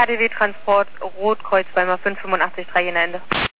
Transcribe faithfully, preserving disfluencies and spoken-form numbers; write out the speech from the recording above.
K D W Transport, Rotkreuz, Weimar fünf fünfundachtzig drei Jena Ende.